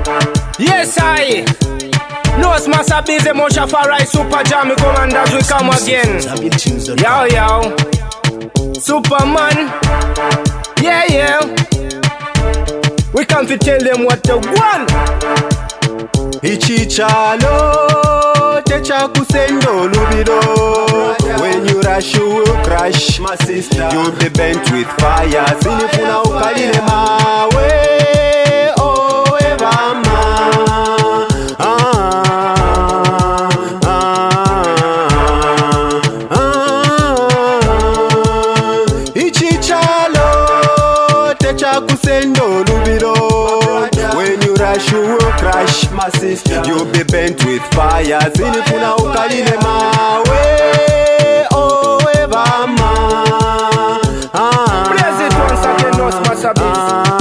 Yes, I. No, it's Master Busy, Mosha Farai, Super Jammy Commanders, we come again. Yo, yo. Superman. Yeah. We come to tell them what they want. Ichichalo, techa kusendo lubido. When you rush, you will crash. My sister, you'll be bent with fire. Sinifuna ukalile mawe. Oh, evama. Ichichalo, techa kusendo lubido. When you rush, you will crash, my sister. You'll be bent with fire. Sinifuna ukalile mawe. Oh, evama. Blaze it once again, no, it's Master Busy.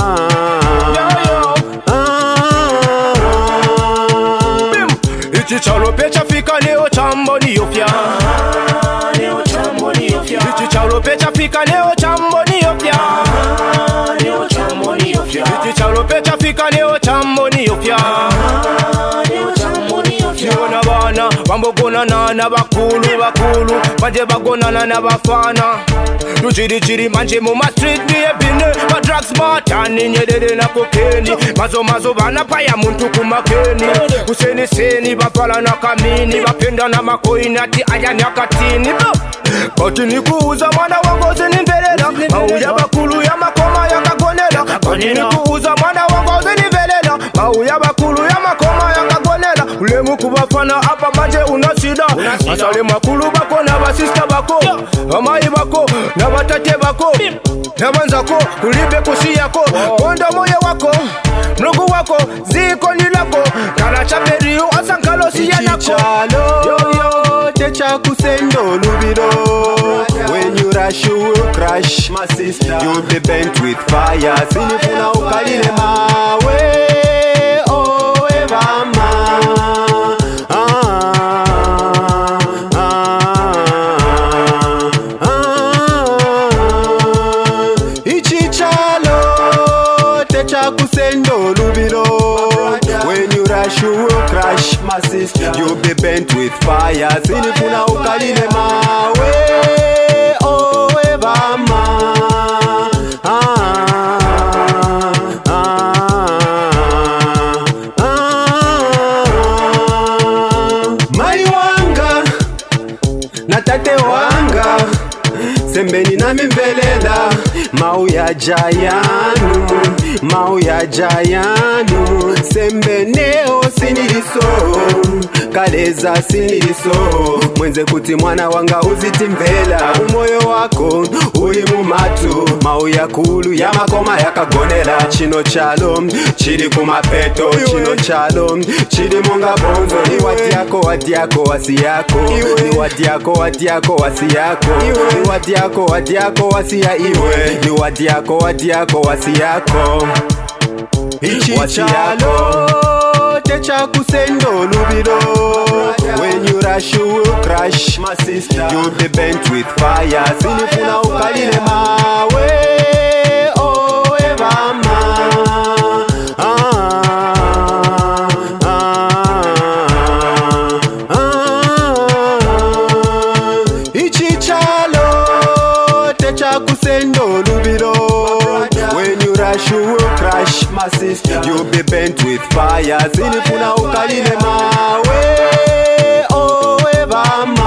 Yo. Ichichalo pecha fika leo chambo ni yofya. Ichichalo pecha fika leo chambo ni yofya. Ichichalo pecha fika leo chambo ni yofya. Yona bana bambogonana n'abakulu banje bagonana n'abafana tuchiri manje mu ma street bine ba drugs batani nyedede na kokeni mazo bana paya muntu kumakeni useni bapala na kamini bapenda na makoini ati aya nyakatini batini kuuza mwana wangu zinimbelela mauya bakulu ya makoma yakagonela batini kuuza mwana wangu zinimbelela mauya bakulu ya makoma yakagonela ulemu kubafana apa manje unasida asale makulu bako na basista bako amai bako na batate bako na banzako kulibe kusi yako konda moyo wako ndugu wako ziko ni lako kana chaperi asankalo siya nako yo techa kusendo lubido. When you rush, you will crash, my sister. You'll be bent with fire. Sinifuna ukalile mawe. Oh, evama. Ichichalo, techa kusendo lubido. When you rush, you will crash, my sister. You'll be bent with fire. Sinifuna ukalile mawe. Oh, evama. Mai wanga na tate wanga sembeni na mimvelela mau ya jayanu sembeneo siniliso kaleza siniliso mwenze kuti mwana wanga uzitimvela umoyo wako uli mumatu mau ya kulu ya makoma yakagonela chino chalo chili kumapeto chino chalo chili monga bonzo ni wadiako wasi yako ni wadiako wasi yako ni wadiako wasi ya iwe ni wadiako wasi yako Ichichalo techa kusendo lubido. When you rush, you will crash, my sister. You'll be bent with fire. Sinifuna ukalile mawe. Oh, evama. Ichichalo techa kusendo lubido. When you rush, you will crash, my sister. You'll be bent with fire. Sinifuna ukalile mawe. Oh, evama.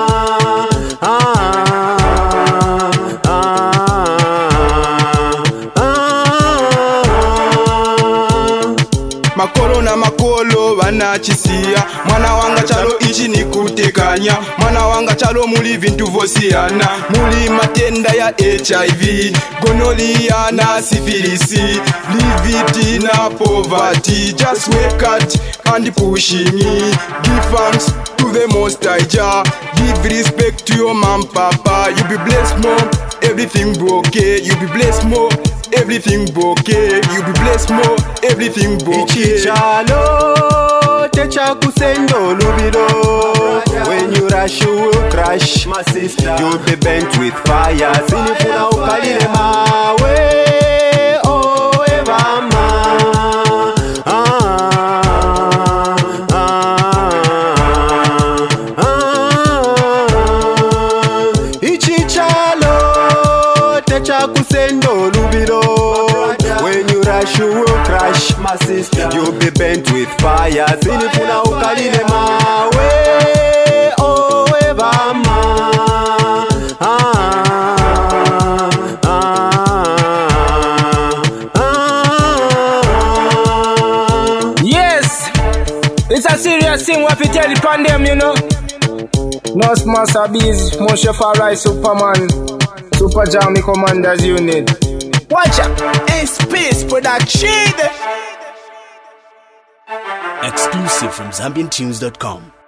Makolo na makolo banachisia mwana wanga chalo ichi nikutekanya mwana wanga chalo muli vintu vosiyana muli matenda ya HIV gonorrhea na syphilis live it na poverty just wake up and pushing give thanks to the most high Jah give respect to your mom papa you be blessed more everything okay you be blessed more everything okay you be blessed more everything okay Ichichalo techa kusendo lubido. When you rush, you will crash, my sister. You'll be bent with fire. Sinifuna ukalile mawe. Oh, evama. crash, you will crash, my sister. You'll be bent with fire. Sinifuna ukalile mawe, oh ebama. Yes, it's a serious thing. What we tell the pandem, you know. No small sabbies, Moshe Farai, Superman, Super Jammy Commanders Unit. Watch out! Space Production. Exclusive from ZambianTunes.com.